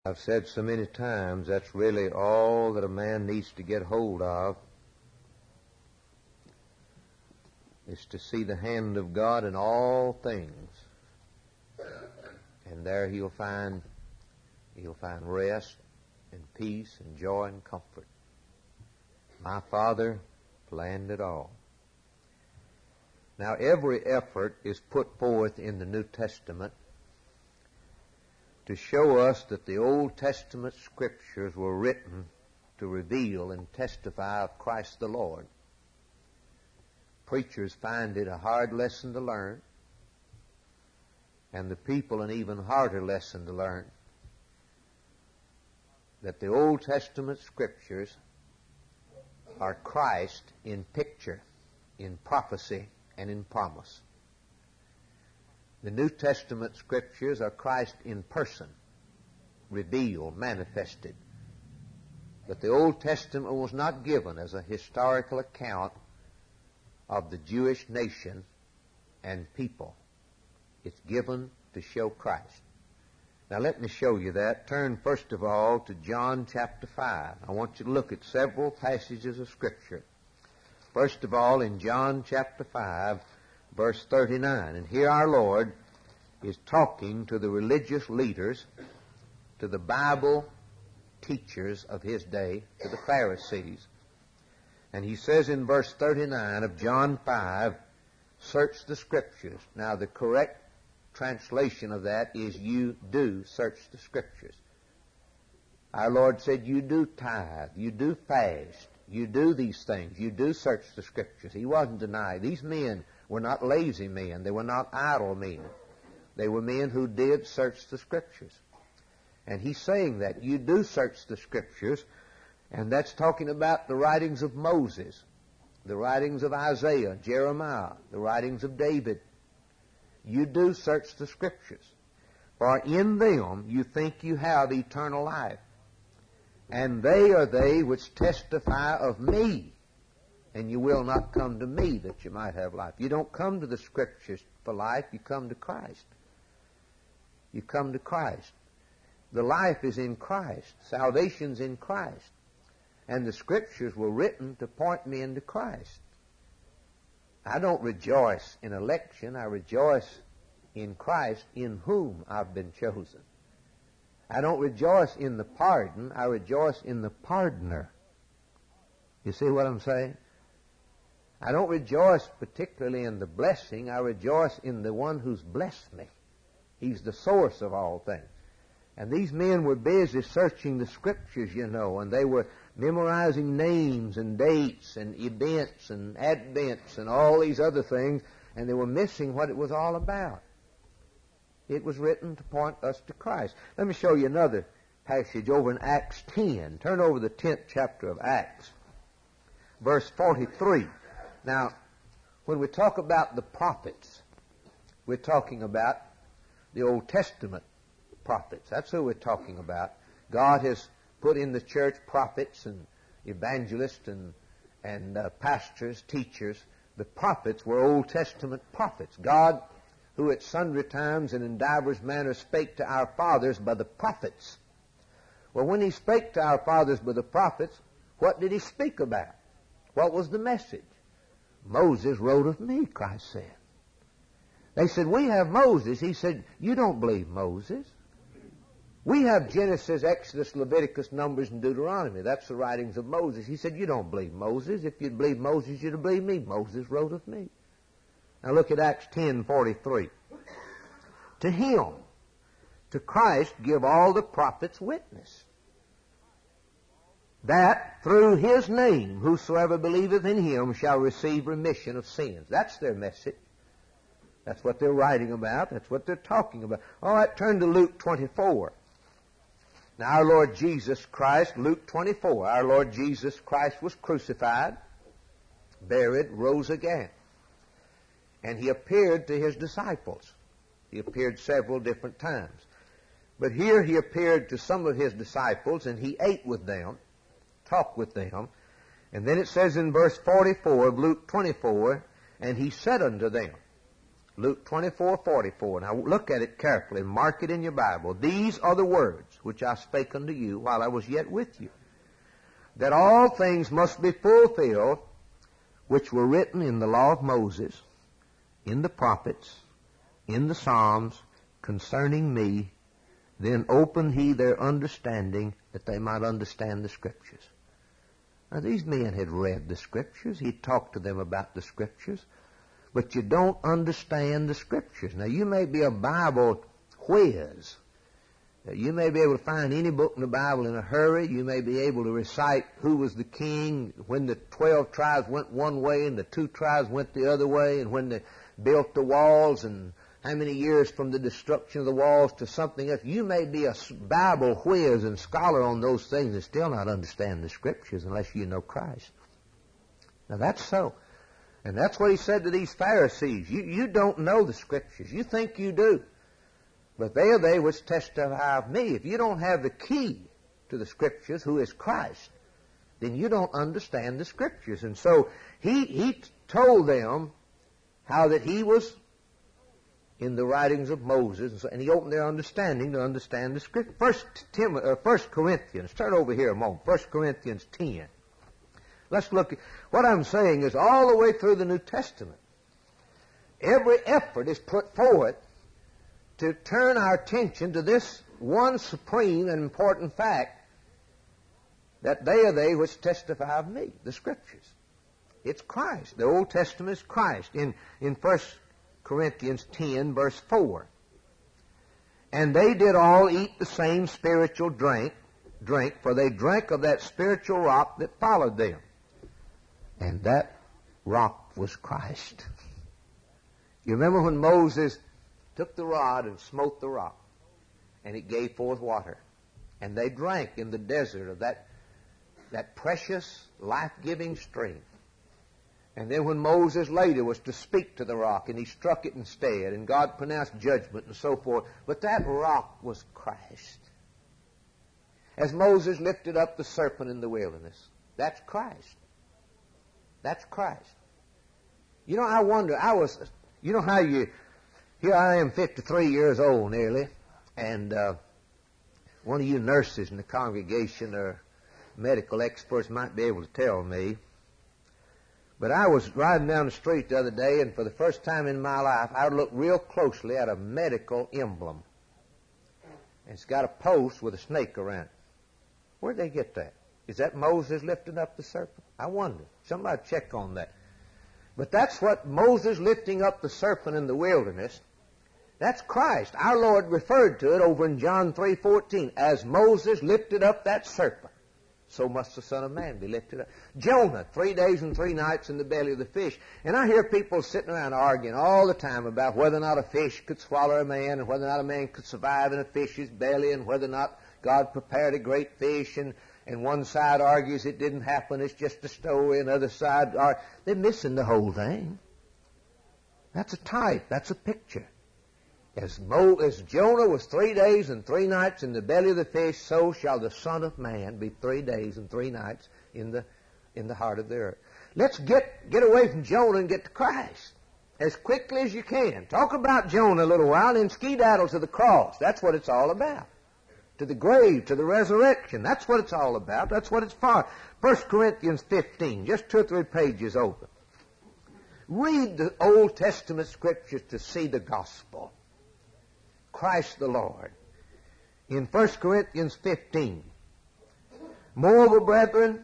I've said so many times that's really all that a man needs to get hold of, is to see the hand of God in all things. And there he'll find rest and peace and joy and comfort. My Father planned it all. Now every effort is put forth in the New Testament to show us that the Old Testament Scriptures were written to reveal and testify of Christ the Lord. Preachers find it a hard lesson to learn, and the people an even harder lesson to learn, that the Old Testament Scriptures are Christ in picture, in prophecy, and in promise. The New Testament Scriptures are Christ in person, revealed, manifested. But the Old Testament was not given as a historical account of the Jewish nation and people. It's given to show Christ. Now let me show you that. Turn first of all to John chapter 5. I want you to look at several passages of Scripture. First of all, in John chapter 5, verse 39. And here our Lord is talking to the religious leaders, to the Bible teachers of his day, to the Pharisees. And he says in verse 39 of John 5, search the Scriptures. Now the correct translation of that is you do search the Scriptures. Our Lord said you do tithe, you do fast, you do these things, you do search the Scriptures. He wasn't denying. These men were not lazy men. They were not idle men. They were men who did search the Scriptures. And he's saying that you do search the Scriptures, and that's talking about the writings of Moses, the writings of Isaiah, Jeremiah, the writings of David. You do search the Scriptures, for in them you think you have eternal life, and they are they which testify of me, and you will not come to me that you might have life. You don't come to the Scriptures for life, you come to Christ. You come to Christ. The life is in Christ. Salvation's in Christ. And the Scriptures were written to point me into Christ. I don't rejoice in election. I rejoice in Christ, in whom I've been chosen. I don't rejoice in the pardon. I rejoice in the pardoner. You see what I'm saying? I don't rejoice particularly in the blessing. I rejoice in the one who's blessed me. He's the source of all things. And these men were busy searching the Scriptures, you know, and they were memorizing names and dates and events and advents and all these other things, and they were missing what it was all about. It was written to point us to Christ. Let me show you another passage over in Acts 10. Turn over the 10th chapter of Acts, verse 43. Now, when we talk about the prophets, we're talking about the Old Testament prophets. That's who we're talking about. God has put in the church prophets and evangelists and pastors, teachers. The prophets were Old Testament prophets. God, who at sundry times and in divers manners spake to our fathers by the prophets. Well, when he spake to our fathers by the prophets, what did he speak about? What was the message? Moses wrote of me, Christ said. They said, we have Moses. He said, you don't believe Moses. We have Genesis, Exodus, Leviticus, Numbers, and Deuteronomy. That's the writings of Moses. He said, you don't believe Moses. If you'd believe Moses, you'd believe me. Moses wrote of me. Now look at Acts 10:43. To him, to Christ, give all the prophets witness, that through his name whosoever believeth in him shall receive remission of sins. That's their message. That's what they're writing about. That's what they're talking about. All right, turn to Luke 24. Now, our Lord Jesus Christ, Luke 24, our Lord Jesus Christ was crucified, buried, rose again. And he appeared to his disciples. He appeared several different times. But here he appeared to some of his disciples, and he ate with them, talked with them. And then it says in verse 44 of Luke 24, and he said unto them, Luke 24:44. Now look at it carefully. Mark it in your Bible. These are the words which I spake unto you while I was yet with you, that all things must be fulfilled which were written in the law of Moses, in the prophets, in the Psalms, concerning me. Then opened he their understanding, that they might understand the Scriptures. Now, these men had read the Scriptures. He talked to them about the Scriptures. But you don't understand the Scriptures. Now, you may be a Bible whiz. You may be able to find any book in the Bible in a hurry. You may be able to recite who was the king, when the 12 tribes went one way and the 2 tribes went the other way, and when they built the walls, and how many years from the destruction of the walls to something else. You may be a Bible whiz and scholar on those things and still not understand the Scriptures unless you know Christ. Now, that's so. And that's what he said to these Pharisees. You don't know the Scriptures. You think you do. But they are they which testify of me. If you don't have the key to the Scriptures, who is Christ, then you don't understand the Scriptures. And so he told them how that he was in the writings of Moses, and he opened their understanding to understand the Scripture. First Corinthians, turn over here a moment, 1 Corinthians 10. Let's look at, what I'm saying is all the way through the New Testament, every effort is put forth to turn our attention to this one supreme and important fact, that they are they which testify of me, the Scriptures. It's Christ. The Old Testament is Christ. In 1 Corinthians 10, verse 4. And they did all eat the same spiritual drink, for they drank of that spiritual rock that followed them. And that rock was Christ. You remember when Moses took the rod and smote the rock, and it gave forth water. And they drank in the desert of that precious, life-giving stream. And then when Moses later was to speak to the rock, and he struck it instead, and God pronounced judgment and so forth, but that rock was Christ. As Moses lifted up the serpent in the wilderness, that's Christ. That's Christ. You know, I wonder, you know how here I am 53 years old nearly, and one of you nurses in the congregation or medical experts might be able to tell me. But I was riding down the street the other day, and for the first time in my life, I looked real closely at a medical emblem. And it's got a post with a snake around it. Where'd they get that? Is that Moses lifting up the serpent? I wonder. Somebody check on that. But that's what Moses lifting up the serpent in the wilderness, that's Christ. Our Lord referred to it over in John 3:14. As Moses lifted up that serpent, so must the Son of Man be lifted up. Jonah, 3 days and 3 nights in the belly of the fish. And I hear people sitting around arguing all the time about whether or not a fish could swallow a man, and whether or not a man could survive in a fish's belly, and whether or not God prepared a great fish. And one side argues it didn't happen, it's just a story, and the other side they're missing the whole thing. That's a type, that's a picture. As Jonah was 3 days and 3 nights in the belly of the fish, so shall the Son of Man be 3 days and 3 nights in the heart of the earth. Let's get away from Jonah and get to Christ as quickly as you can. Talk about Jonah a little while, and then skedaddle to the cross. That's what it's all about. To the grave, to the resurrection. That's what it's all about. That's what it's for. 1 Corinthians 15, just 2 or 3 pages open. Read the Old Testament Scriptures to see the gospel. Christ the Lord. In 1 Corinthians 15, moreover, brethren,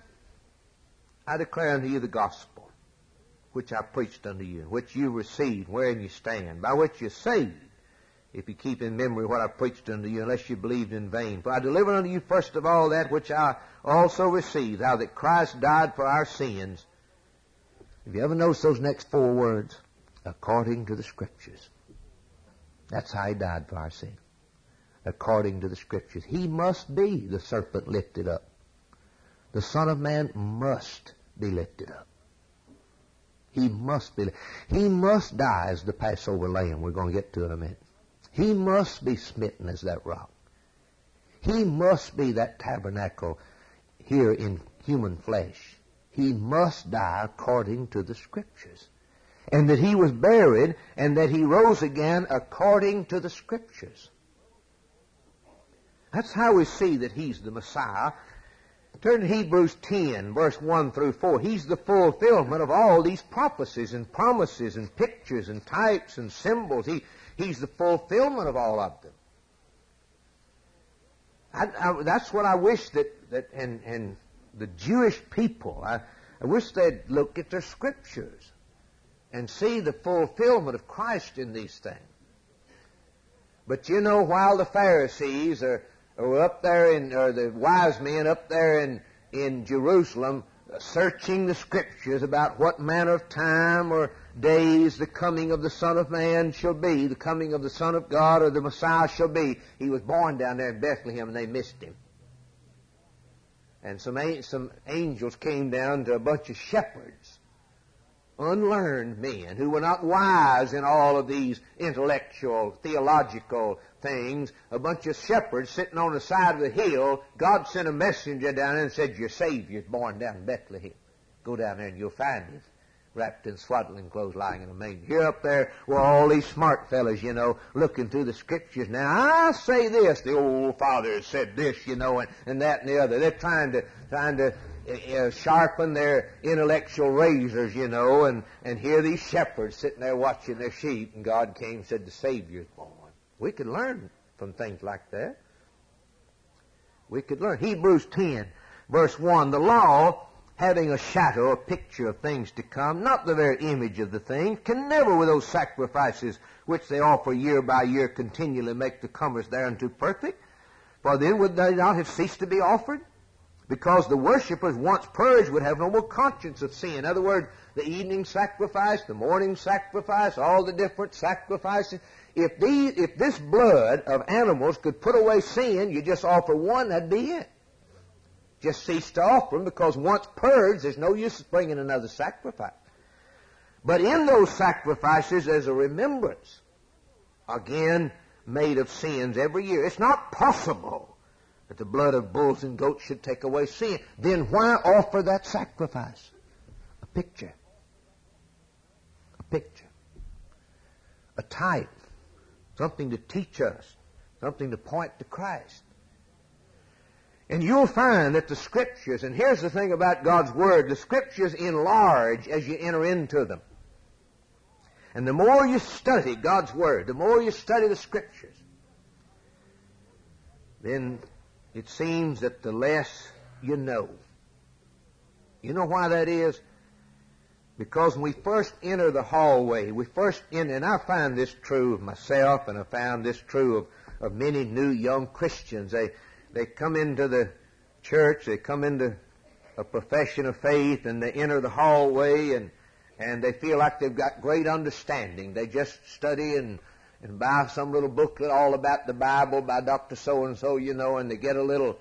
I declare unto you the gospel, which I preached unto you, which you received, wherein you stand, by which you're saved, if you keep in memory what I preached unto you, unless you believed in vain. For I delivered unto you first of all that which I also received, how that Christ died for our sins. Have you ever noticed those next 4 words? According to the Scriptures. That's how he died for our sin. According to the Scriptures. He must be the serpent lifted up. The Son of Man must be lifted up. He must be. He must die as the Passover lamb we're going to get to in a minute. He must be smitten as that rock. He must be that tabernacle here in human flesh. He must die according to the Scriptures. And that he was buried, and that he rose again according to the Scriptures. That's how we see that He's the Messiah. Turn to Hebrews 10, verse 1 through 4. He's the fulfillment of all these prophecies and promises and pictures and types and symbols. He's the fulfillment of all of them. That's what I wish and the Jewish people, I wish they'd look at their scriptures and see the fulfillment of Christ in these things. But you know, while the Pharisees are up there, or the wise men up there in Jerusalem, searching the scriptures about what manner of time or days the coming of the Son of Man shall be, the coming of the Son of God or the Messiah shall be. He was born down there in Bethlehem, and they missed Him. And some angels came down to a bunch of shepherds, unlearned men who were not wise in all of these intellectual, theological things. A bunch of shepherds sitting on the side of the hill. God sent a messenger down there and said, your Savior's born down in Bethlehem. Go down there and you'll find Him, wrapped in swaddling clothes, lying in a manger. Here up there were all these smart fellas, looking through the scriptures. Now, I say this, the old father said this, and that and the other. They're trying to sharpen their intellectual razors, and here these shepherds sitting there watching their sheep, and God came and said, the Savior's born. We could learn from things like that. We could learn. Hebrews 10, verse 1, the law, having a shadow, a picture of things to come, not the very image of the thing, can never with those sacrifices which they offer year by year continually make the comers thereunto perfect. For then would they not have ceased to be offered? Because the worshippers, once purged, would have no more conscience of sin. In other words, the evening sacrifice, the morning sacrifice, all the different sacrifices. If this blood of animals could put away sin, you just offer one, that'd be it. Just cease to offer them, because once purged, there's no use of bringing another sacrifice. But in those sacrifices, there's a remembrance, again, made of sins every year. It's not possible that the blood of bulls and goats should take away sin. Then why offer that sacrifice? A picture. A picture. A type. Something to teach us. Something to point to Christ. And you'll find that the Scriptures, and here's the thing about God's Word, the Scriptures enlarge as you enter into them. And the more you study God's Word, the more you study the Scriptures, then it seems that the less you know. You know why that is? Because when we first enter the hallway, and I find this true of myself, and I found this true of many new young Christians. They come into the church, they come into a profession of faith, and they enter the hallway, and they feel like they've got great understanding. They just study and buy some little booklet all about the Bible by Dr. So-and-so, and they get a little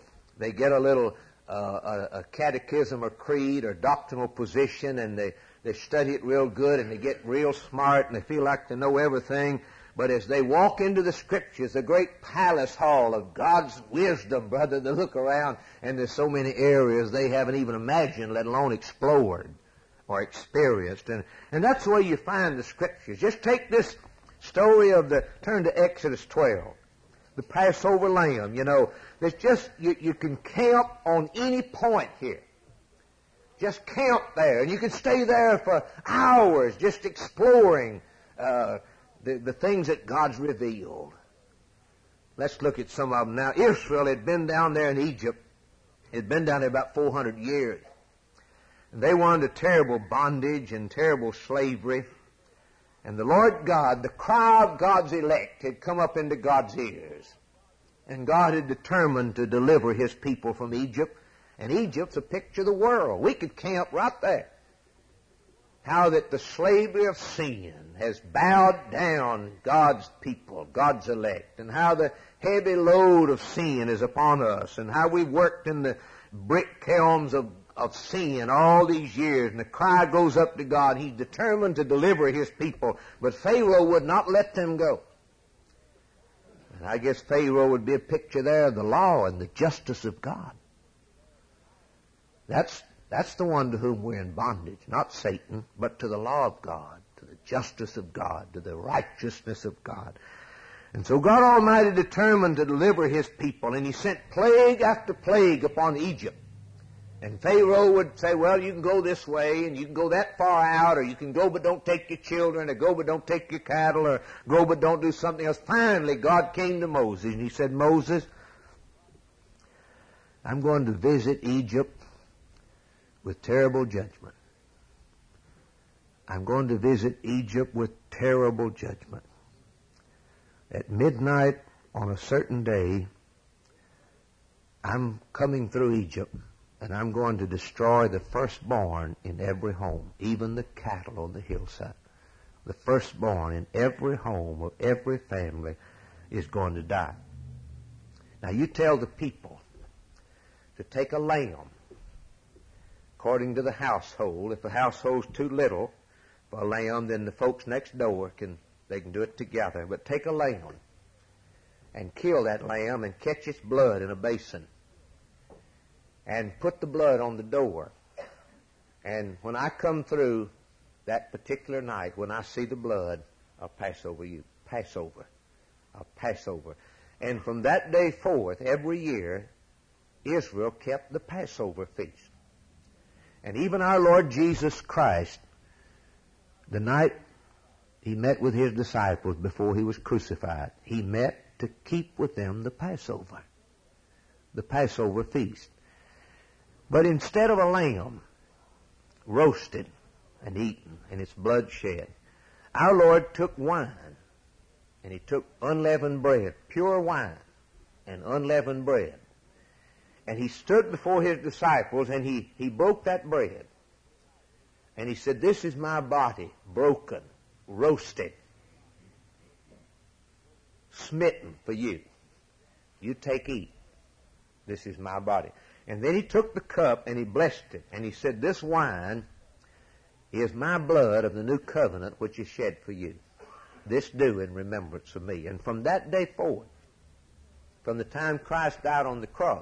a catechism or creed or doctrinal position, and they study it real good, and they get real smart, and they feel like they know everything. But as they walk into the Scriptures, the great palace hall of God's wisdom, brother, they look around, and there's so many areas they haven't even imagined, let alone explored or experienced. And that's the way you find the Scriptures. Just take this story turn to Exodus 12, the Passover lamb. There's just, you can camp on any point here. Just camp there, and you can stay there for hours just exploring the things that God's revealed. Let's look at some of them now. Israel had been down there in Egypt. It had been down there about 400 years. And they were under terrible bondage and terrible slavery. And the Lord God, the cry of God's elect, had come up into God's ears. And God had determined to deliver His people from Egypt. And Egypt's a picture of the world. We could camp right there. How that the slavery of sin has bowed down God's people, God's elect, and how the heavy load of sin is upon us, and how we've worked in the brick kilns of sin all these years, and the cry goes up to God. He's determined to deliver His people, but Pharaoh would not let them go. And I guess Pharaoh would be a picture there of the law and the justice of God. That's the one to whom we're in bondage, not Satan, but to the law of God, to the justice of God, to the righteousness of God. And so God Almighty determined to deliver His people, and He sent plague after plague upon Egypt. And Pharaoh would say, well, you can go this way, and you can go that far out, or you can go but don't take your children, or go but don't take your cattle, or go but don't do something else. Finally, God came to Moses, and He said, Moses, I'm going to visit Egypt with terrible judgment. I'm going to visit Egypt with terrible judgment. At midnight on a certain day, I'm coming through Egypt, and I'm going to destroy the firstborn in every home, even the cattle on the hillside. The firstborn in every home of every family is going to die. Now you tell the people to take a lamb, according to the household. If the household's too little for a lamb, then the folks next door they can do it together. But take a lamb and kill that lamb and catch its blood in a basin and put the blood on the door. And when I come through that particular night, when I see the blood, I'll pass over you. Passover. I'll pass over. And from that day forth, every year, Israel kept the Passover feast. And even our Lord Jesus Christ, the night He met with His disciples before He was crucified, He met to keep with them the Passover feast. But instead of a lamb roasted and eaten and its blood shed, our Lord took wine, and He took unleavened bread, pure wine and unleavened bread. And He stood before His disciples, and He broke that bread. And He said, this is my body, broken, roasted, smitten for you. You take, eat. This is my body. And then He took the cup and He blessed it. And He said, this wine is my blood of the new covenant which is shed for you. This do in remembrance of me. And from that day forward, from the time Christ died on the cross,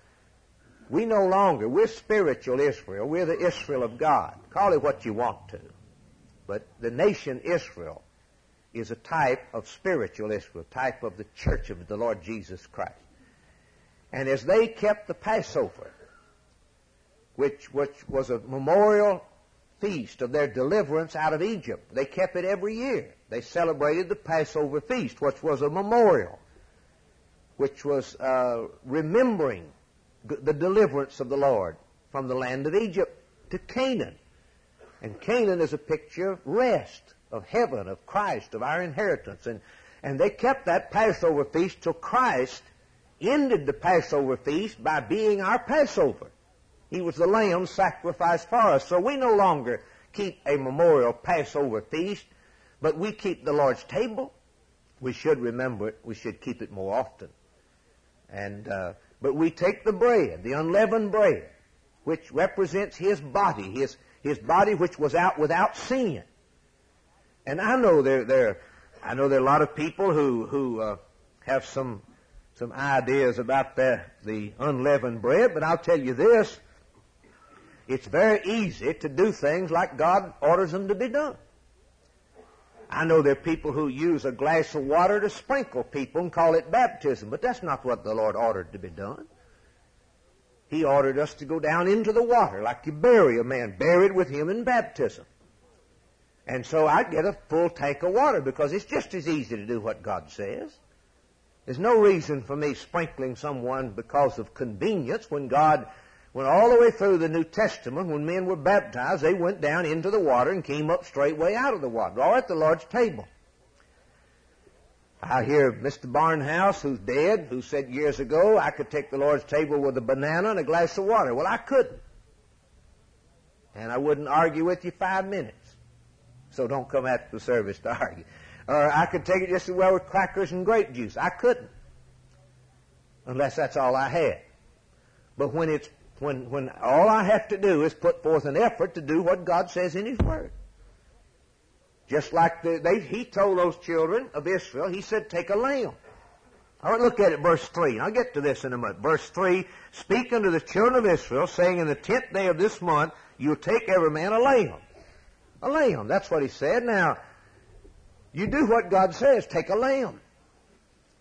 we're spiritual Israel. We're the Israel of God. Call it what you want to. But the nation Israel is a type of spiritual Israel, type of the church of the Lord Jesus Christ. And as they kept the Passover, which was a memorial feast of their deliverance out of Egypt, they kept it every year. They celebrated the Passover feast, which was a memorial, which was remembering the deliverance of the Lord from the land of Egypt to Canaan. And Canaan is a picture of rest, of heaven, of Christ, of our inheritance. And they kept that Passover feast till Christ ended the Passover feast by being our Passover. He was the lamb sacrificed for us. So we no longer keep a memorial Passover feast, but we keep the Lord's table. We should remember it. We should keep it more often. But we take the bread, the unleavened bread, which represents His body, His body which was out without sin. And I know there are a lot of people who have some ideas about the unleavened bread, but I'll tell you this: it's very easy to do things like God orders them to be done. I know there are people who use a glass of water to sprinkle people and call it baptism, but that's not what the Lord ordered to be done. He ordered us to go down into the water like you bury a man, buried with him in baptism. And so I get a full tank of water because it's just as easy to do what God says. There's no reason for me sprinkling someone because of convenience when God went all the way through the New Testament. When men were baptized, they went down into the water and came up straightway out of the water, or at the Lord's table. I hear Mr. Barnhouse, who's dead, who said years ago, I could take the Lord's table with a banana and a glass of water. Well, I couldn't. And I wouldn't argue with you 5 minutes. So don't come after the service to argue. Or I could take it just as well with crackers and grape juice. I couldn't. Unless that's all I had. But when all I have to do is put forth an effort to do what God says in His Word. Just like He told those children of Israel, He said, take a lamb. All right, look at it, verse 3. And I'll get to this in a minute. Verse 3, speak unto the children of Israel, saying, in the 10th day of this month, you'll take every man a lamb. A lamb, that's what He said. Now, you do what God says, take a lamb.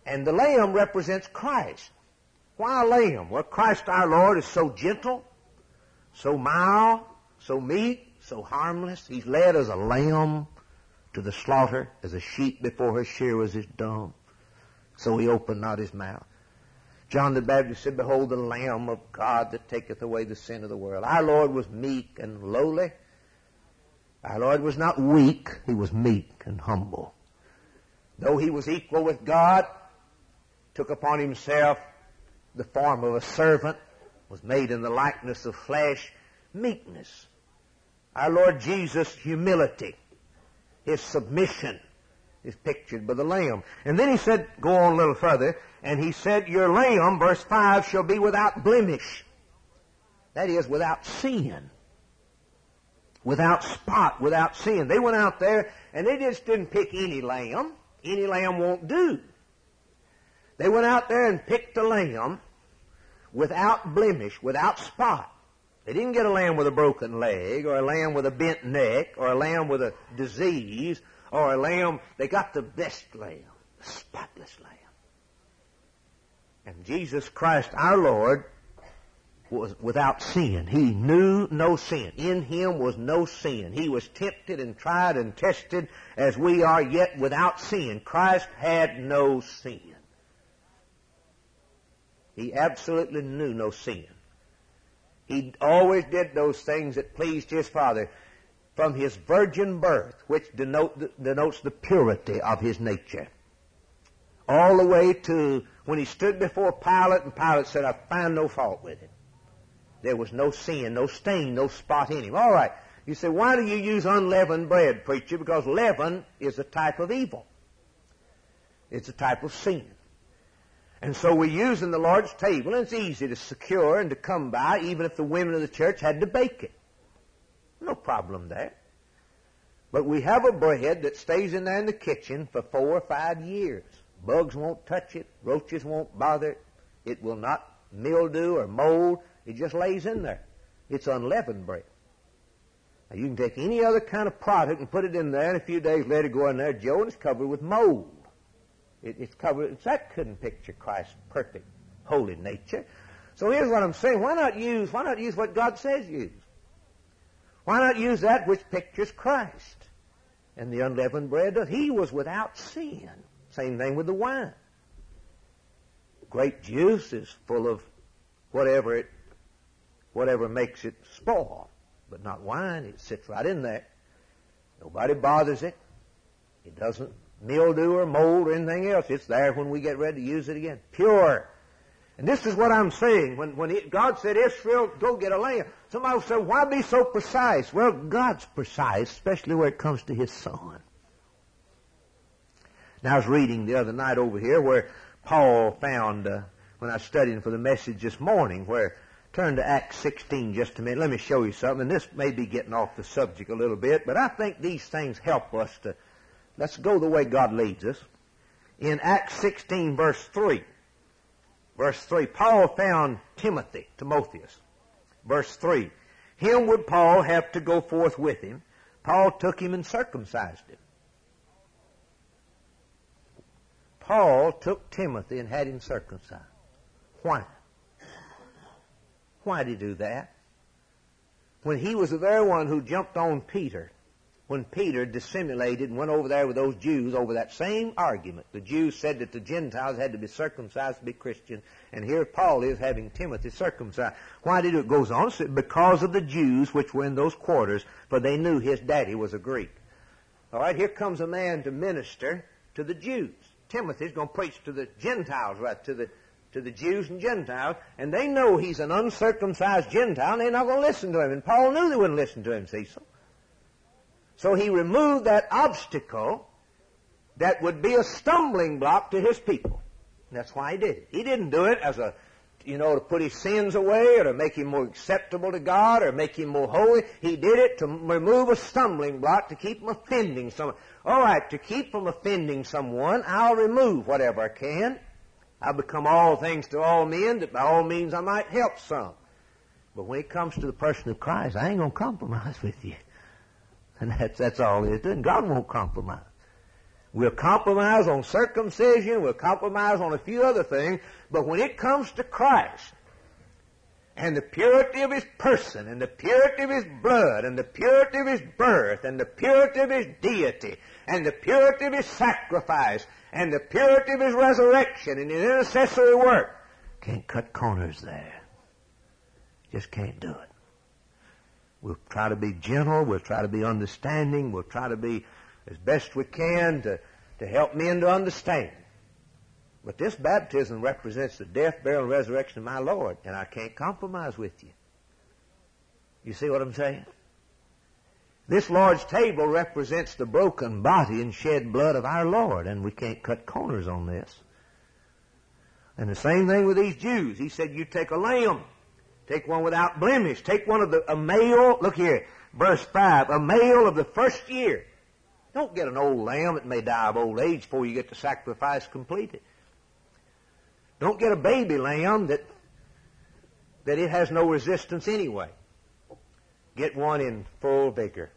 And the lamb represents Christ. Why a lamb? Well, Christ our Lord is so gentle, so mild, so meek, so harmless. He's led as a lamb to the slaughter, as a sheep before her shearers is dumb. So he opened not his mouth. John the Baptist said, Behold the Lamb of God that taketh away the sin of the world. Our Lord was meek and lowly. Our Lord was not weak. He was meek and humble. Though he was equal with God, took upon himself the form of a servant, was made in the likeness of flesh, meekness. Our Lord Jesus' humility, his submission, is pictured by the lamb. And then he said, go on a little further, and he said, your lamb, verse 5, shall be without blemish. That is, without sin. Without spot, without sin. They went out there, and they just didn't pick any lamb. Any lamb won't do. They went out there and picked a lamb without blemish, without spot. They didn't get a lamb with a broken leg, or a lamb with a bent neck, or a lamb with a disease, or a lamb. They got the best lamb, the spotless lamb. And Jesus Christ, our Lord, was without sin. He knew no sin. In him was no sin. He was tempted and tried and tested as we are, yet without sin. Christ had no sin. He absolutely knew no sin. He always did those things that pleased his Father from his virgin birth, which denotes the purity of his nature, all the way to when he stood before Pilate, and Pilate said, I find no fault with him. There was no sin, no stain, no spot in him. All right. You say, why do you use unleavened bread, preacher? Because leaven is a type of evil. It's a type of sin. And so we're using the Lord's table, and it's easy to secure and to come by, even if the women of the church had to bake it. No problem there. But we have a bread that stays in there in the kitchen for 4 or 5 years. Bugs won't touch it. Roaches won't bother it. It will not mildew or mold. It just lays in there. It's unleavened bread. Now, you can take any other kind of product and put it in there, and a few days later go in there, Joe, and it's covered with mold. It's covered. That couldn't picture Christ's perfect, holy nature. So here's what I'm saying. Why not use what God says use? Why not use that which pictures Christ? And the unleavened bread does. He was without sin. Same thing with the wine. Grape juice is full of whatever makes it spoil, but not wine. It sits right in there. Nobody bothers it. It doesn't mildew or mold or anything else. It's there when we get ready to use it again. Pure. And this is what I'm saying. When God said, Israel, go get a lamb. Somebody will say, why be so precise? Well, God's precise, especially where it comes to his Son. Now, I was reading the other night over here where Paul found, when I was studying for the message this morning, where, turn to Acts 16 just a minute. Let me show you something. And this may be getting off the subject a little bit, but I think these things help us to, let's go the way God leads us. In Acts 16, verse 3, Paul found Timotheus. Verse 3, him would Paul have to go forth with him. Paul took him and circumcised him. Paul took Timothy and had him circumcised. Why? Why did he do that? When he was the very one who jumped on Peter, when Peter dissimulated and went over there with those Jews over that same argument. The Jews said that the Gentiles had to be circumcised to be Christian, and here Paul is having Timothy circumcised. Why did it? It goes on, because of the Jews which were in those quarters, for they knew his daddy was a Greek. All right, here comes a man to minister to the Jews. Timothy's going to preach to the Gentiles, right, to the Jews and Gentiles, and they know he's an uncircumcised Gentile, and they're not going to listen to him. And Paul knew they wouldn't listen to him, Cecil. So he removed that obstacle that would be a stumbling block to his people. And that's why he did it. He didn't do it as to put his sins away or to make him more acceptable to God or make him more holy. He did it to remove a stumbling block to keep from offending someone. All right, to keep from offending someone, I'll remove whatever I can. I'll become all things to all men, that by all means I might help some. But when it comes to the person of Christ, I ain't going to compromise with you. And that's all it is doing. God won't compromise. We'll compromise on circumcision, we'll compromise on a few other things, but when it comes to Christ, and the purity of His person, and the purity of His blood, and the purity of His birth, and the purity of His deity, and the purity of His sacrifice, and the purity of His resurrection, and His intercessory work, can't cut corners there. Just can't do it. We'll try to be gentle, we'll try to be understanding, we'll try to be as best we can to help men to understand. But this baptism represents the death, burial, and resurrection of my Lord, and I can't compromise with you. You see what I'm saying? This Lord's table represents the broken body and shed blood of our Lord, and we can't cut corners on this. And the same thing with these Jews. He said, you take a lamb, take one without blemish, take one of a male, look here, verse 5, a male of the first year. Don't get an old lamb that may die of old age before you get the sacrifice completed. Don't get a baby lamb that it has no resistance anyway. Get one in full vigor.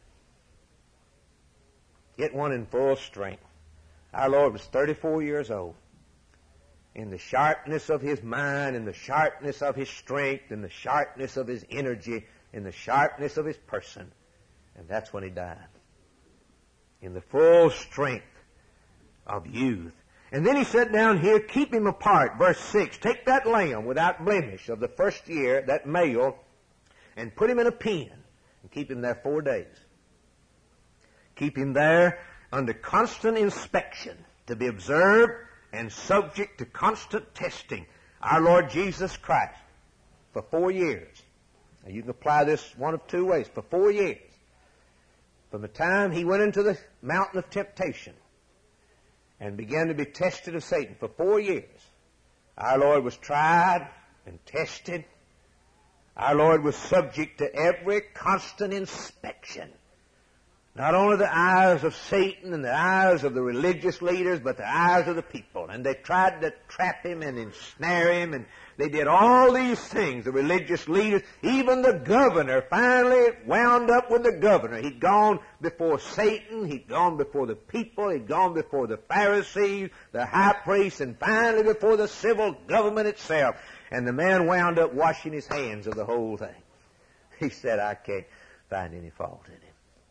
Get one in full strength. Our Lord was 34 years old. In the sharpness of His mind, in the sharpness of His strength, in the sharpness of His energy, in the sharpness of His person. And that's when He died. In the full strength of youth. And then He said down here, keep him apart. Verse 6, take that lamb without blemish of the first year, that male, and put him in a pen and keep him there 4 days. Keep him there under constant inspection to be observed and subject to constant testing. Our Lord Jesus Christ for 4 years. Now you can apply this one of two ways. For 4 years. From the time He went into the mountain of temptation and began to be tested of Satan for 4 years. Our Lord was tried and tested. Our Lord was subject to every constant inspection. Not only the eyes of Satan and the eyes of the religious leaders, but the eyes of the people. And they tried to trap Him and ensnare Him, and they did all these things, the religious leaders. Even the governor finally wound up with the governor. He'd gone before Satan, he'd gone before the people, he'd gone before the Pharisees, the high priests, and finally before the civil government itself. And the man wound up washing his hands of the whole thing. He said, I can't find any fault in him.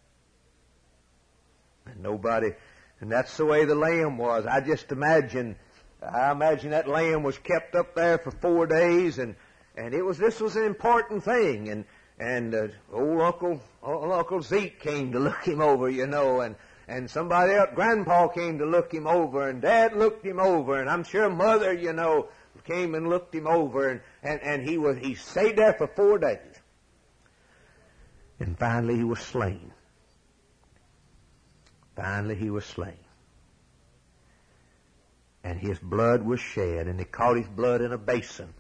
And nobody, and that's the way the lamb was. I imagine that lamb was kept up there for 4 days, and this was an important thing. And old Uncle Zeke came to look him over, and somebody else, Grandpa came to look him over, and Dad looked him over, and I'm sure Mother, came and looked him over, and he stayed there for 4 days. And finally he was slain. Finally he was slain. And His blood was shed, and they caught His blood in a basin.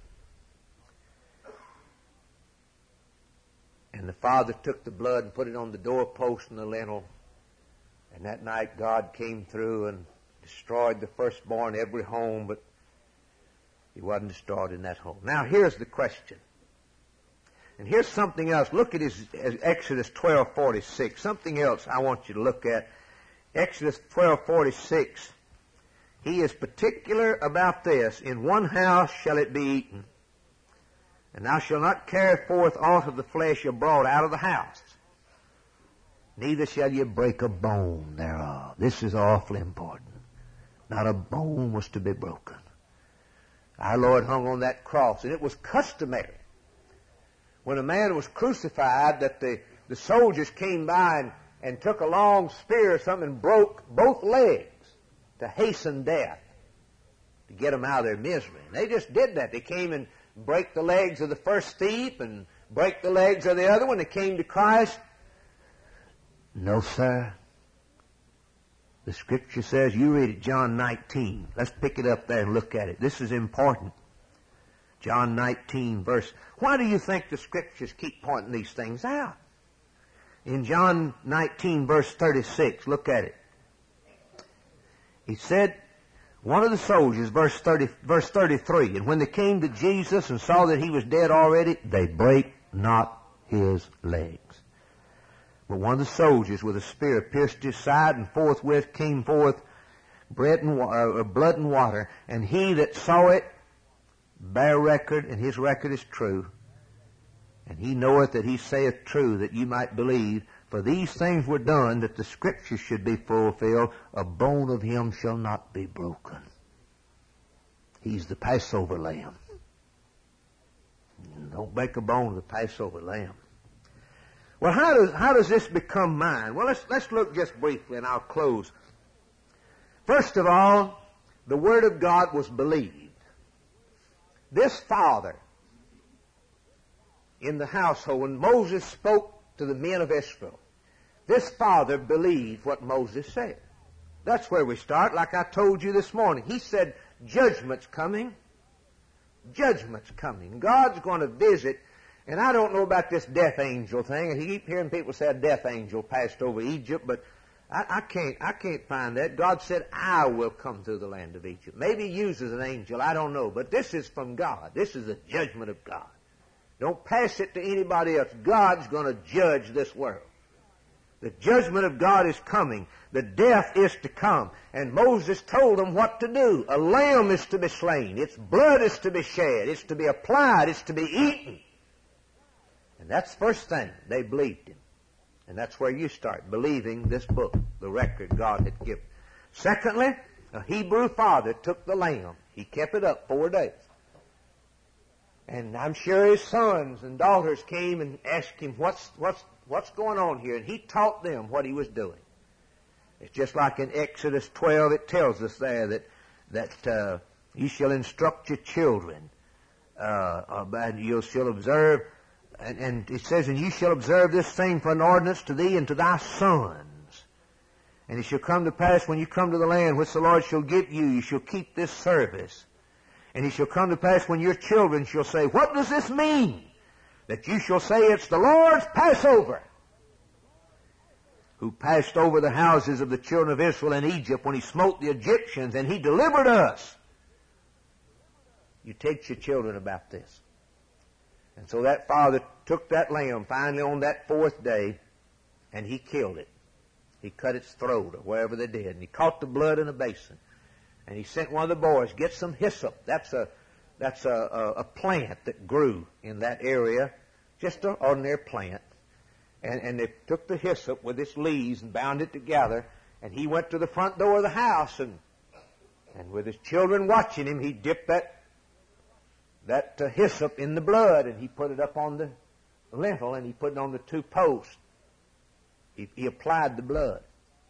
And the Father took the blood and put it on the doorpost and the lintel. And that night God came through and destroyed the firstborn in every home, but He wasn't destroyed in that home. Now here's the question. And here's something else. Look at Exodus 12:46. Something else I want you to look at. Exodus 12:46. He is particular about this. In one house shall it be eaten, and thou shalt not carry forth aught of the flesh abroad out of the house. Neither shall ye break a bone thereof. This is awfully important. Not a bone was to be broken. Our Lord hung on that cross, and it was customary when a man was crucified that the soldiers came by and took a long spear or something and broke both legs to hasten death, to get them out of their misery. And they just did that. They came and break the legs of the first thief and break the legs of the other when they came to Christ. No, sir. The Scripture says, you read it, John 19. Let's pick it up there and look at it. This is important. John 19, verse. Why do you think the Scriptures keep pointing these things out? In John 19, verse 36, look at it. He said, one of the soldiers, verse 33, and when they came to Jesus and saw that He was dead already, they brake not His legs. But one of the soldiers with a spear pierced His side, and forthwith came forth blood and water. And he that saw it bear record, and his record is true. And he knoweth that he saith true, that you might believe. For these things were done, that the Scripture should be fulfilled. A bone of him shall not be broken. He's the Passover lamb. Don't break a bone of the Passover lamb. Well, how does this become mine? Well, let's look just briefly, and I'll close. First of all, the Word of God was believed. This father in the household, when Moses spoke to the men of Israel, this father believed what Moses said. That's where we start, like I told you this morning. He said, judgment's coming. Judgment's coming. God's going to visit. And I don't know about this death angel thing. I keep hearing people say a death angel passed over Egypt, but I can't find that. God said, I will come through the land of Egypt. Maybe he uses an angel, I don't know. But this is from God. This is the judgment of God. Don't pass it to anybody else. God's going to judge this world. The judgment of God is coming. The death is to come. And Moses told them what to do. A lamb is to be slain. Its blood is to be shed. It's to be applied. It's to be eaten. And that's the first thing. They believed him. And that's where you start, believing this book, the record God had given. Secondly, a Hebrew father took the lamb. He kept it up 4 days. And I'm sure his sons and daughters came and asked him, what's going on here? And he taught them what he was doing. It's just like in Exodus 12, it tells us there that you shall instruct your children, and you shall observe, and it says, and you shall observe this thing for an ordinance to thee and to thy sons. And it shall come to pass when you come to the land which the Lord shall give you, you shall keep this service. And it shall come to pass when your children shall say, what does this mean? That you shall say, it's the Lord's Passover, who passed over the houses of the children of Israel in Egypt when he smote the Egyptians, and he delivered us. You teach your children about this. And so that father took that lamb finally on that 4th day, and he killed it. He cut its throat or wherever they did, and he caught the blood in a basin. And he sent one of the boys, get some hyssop. That's a plant that grew in that area, just an ordinary plant. And they took the hyssop with its leaves and bound it together. And he went to the front door of the house, and with his children watching him, he dipped that hyssop in the blood, and he put it up on the lintel, and he put it on the 2 posts. He applied the blood.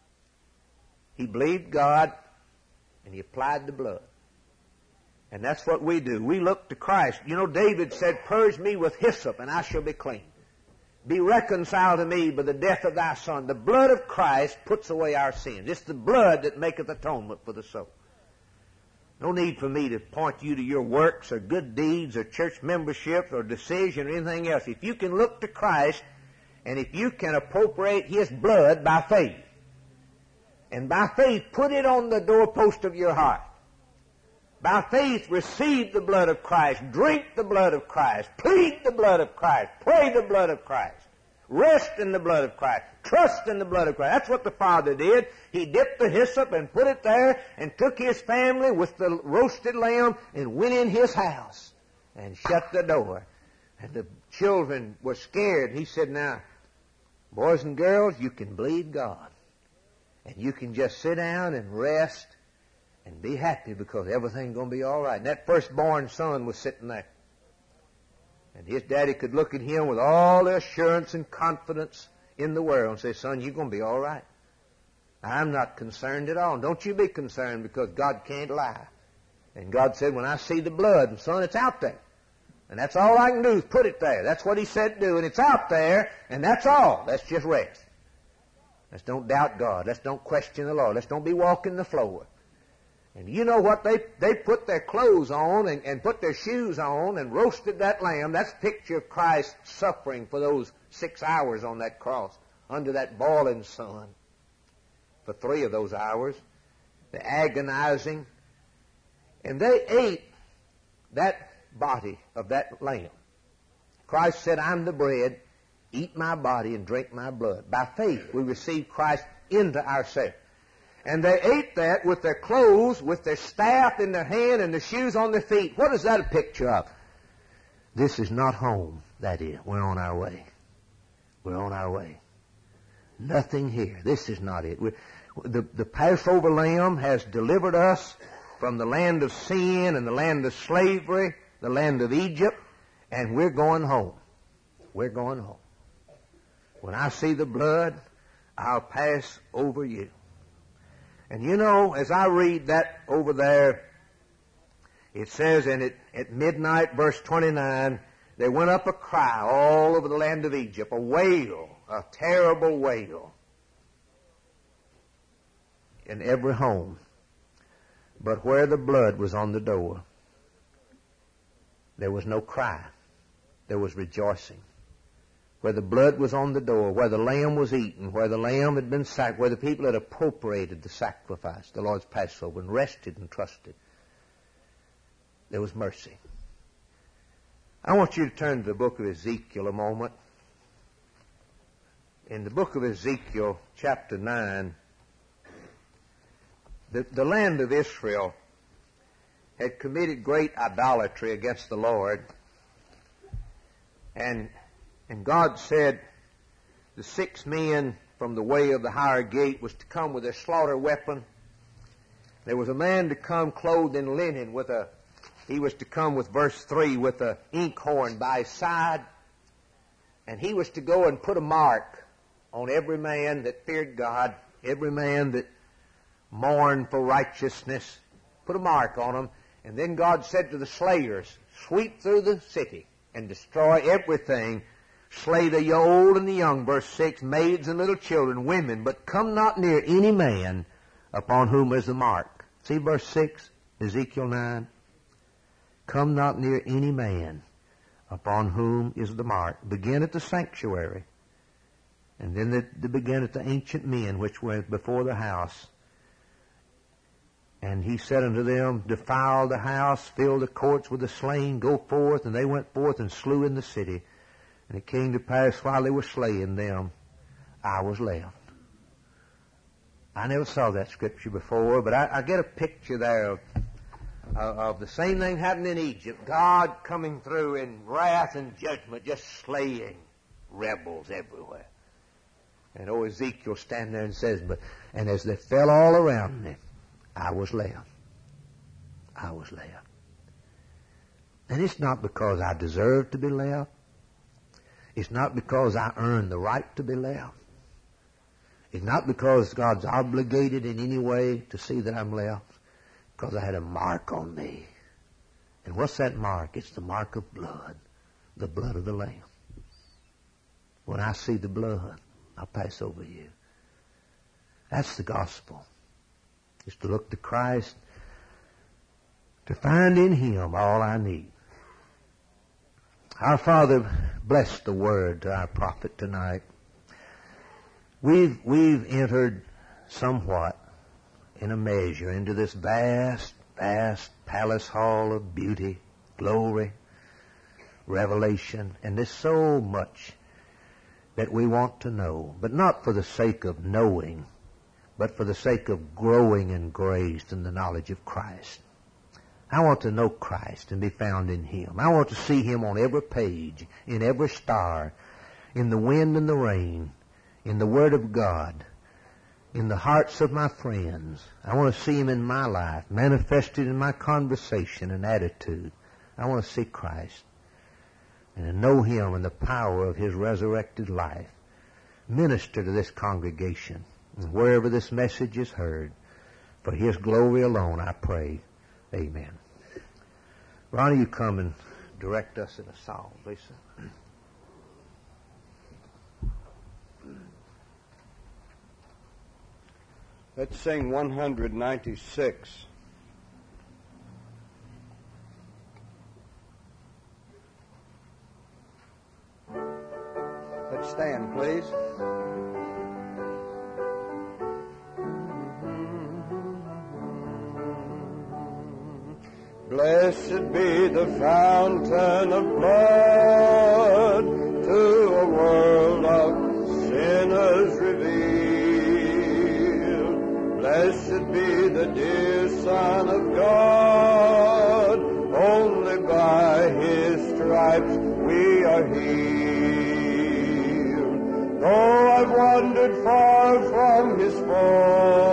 He believed God, and he applied the blood. And that's what we do. We look to Christ. You know, David said, purge me with hyssop, and I shall be clean. Be reconciled to me by the death of thy Son. The blood of Christ puts away our sins. It's the blood that maketh atonement for the soul. No need for me to point you to your works or good deeds or church membership or decision or anything else. If you can look to Christ, and if you can appropriate his blood by faith, and by faith put it on the doorpost of your heart, by faith receive the blood of Christ, drink the blood of Christ, plead the blood of Christ, pray the blood of Christ, rest in the blood of Christ, trust in the blood of Christ. That's what the father did. He dipped the hyssop and put it there and took his family with the roasted lamb and went in his house and shut the door. And the children were scared. He said, now, boys and girls, you can believe God. And you can just sit down and rest and be happy because everything's going to be all right. And that firstborn son was sitting there. And his daddy could look at him with all the assurance and confidence in the world and say, son, you're going to be all right. I'm not concerned at all. Don't you be concerned because God can't lie. And God said, when I see the blood, and son, it's out there. And that's all I can do is put it there. That's what he said do, and it's out there, and that's all. Let's just rest. Let's don't doubt God. Let's don't question the Lord. Let's don't be walking the floor. And you know what? They put their clothes on and put their shoes on and roasted that lamb. That's a picture of Christ suffering for those 6 hours on that cross under that boiling sun. For 3 of those hours. The agonizing. And they ate that body of that lamb. Christ said, I'm the bread. Eat my body and drink my blood. By faith, we receive Christ into ourselves. And they ate that with their clothes, with their staff in their hand and their shoes on their feet. What is that a picture of? This is not home, that is. We're on our way. We're on our way. Nothing here. This is not it. The Passover lamb has delivered us from the land of sin and the land of slavery, the land of Egypt, and we're going home. We're going home. When I see the blood, I'll pass over you. And you know, as I read that over there, it says at midnight, verse 29, there went up a cry all over the land of Egypt, a wail, a terrible wail in every home. But where the blood was on the door, there was no cry. There was rejoicing. Where the blood was on the door, where the lamb was eaten, where the lamb had been sacrificed, where the people had appropriated the sacrifice, the Lord's Passover, and rested and trusted, there was mercy. I want you to turn to the book of Ezekiel a moment. In the book of Ezekiel, chapter 9, the land of Israel had committed great idolatry against the Lord. And God said the 6 men from the way of the higher gate was to come with their slaughter weapon. There was a man to come clothed in linen he was to come with verse 3 with an inkhorn by his side. And he was to go and put a mark on every man that feared God, every man that mourned for righteousness, put a mark on them. And then God said to the slayers, sweep through the city and destroy everything. Slay the old and the young, verse 6, maids and little children, women, but come not near any man upon whom is the mark. See verse 6, Ezekiel 9. Come not near any man upon whom is the mark. Begin at the sanctuary. And then they begin at the ancient men which were before the house. And he said unto them, defile the house, fill the courts with the slain, go forth. And they went forth and slew in the city. And it came to pass while they were slaying them, I was left. I never saw that scripture before, but I get a picture there of the same thing happened in Egypt. God coming through in wrath and judgment, just slaying rebels everywhere. And Ezekiel standing there and says, and as they fell all around me, I was left. I was left. And it's not because I deserve to be left. It's not because I earned the right to be left. It's not because God's obligated in any way to see that I'm left. Because I had a mark on me. And what's that mark? It's the mark of blood. The blood of the Lamb. When I see the blood, I'll pass over you. That's the gospel. Is to look to Christ, to find in Him all I need. Our Father, bless the word to our prophet tonight. We've entered somewhat in a measure into this vast, vast palace hall of beauty, glory, revelation, and there's so much that we want to know, but not for the sake of knowing, but for the sake of growing in grace and the knowledge of Christ. I want to know Christ and be found in Him. I want to see Him on every page, in every star, in the wind and the rain, in the Word of God, in the hearts of my friends. I want to see Him in my life, manifested in my conversation and attitude. I want to see Christ and to know Him and the power of His resurrected life. Minister to this congregation, and wherever this message is heard, for His glory alone, I pray. Amen. Ronnie, you come and direct us in a song, Lisa. Let's sing 196. Let's stand, please. Blessed be the fountain of blood to a world of sinners revealed. Blessed Blessed be the dear Son of God. Only by His stripes we are healed. Though I've wandered far from His fold,